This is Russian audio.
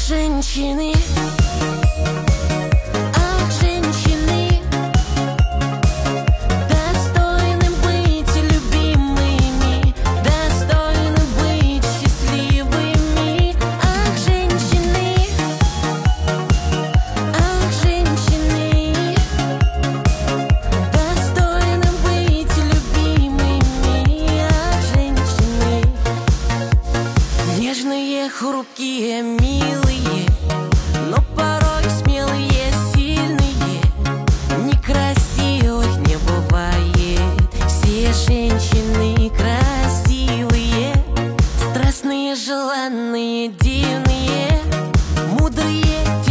женщины, ах, женщины, достойны быть любимыми, достойны быть счастливыми. Ах, женщины, достойны быть любимыми. Ах, женщины, нежные, хрупкие, милые, но порой смелые, сильные. Некрасивых не бывает, все женщины красивые, страстные, желанные, дивные, мудрые,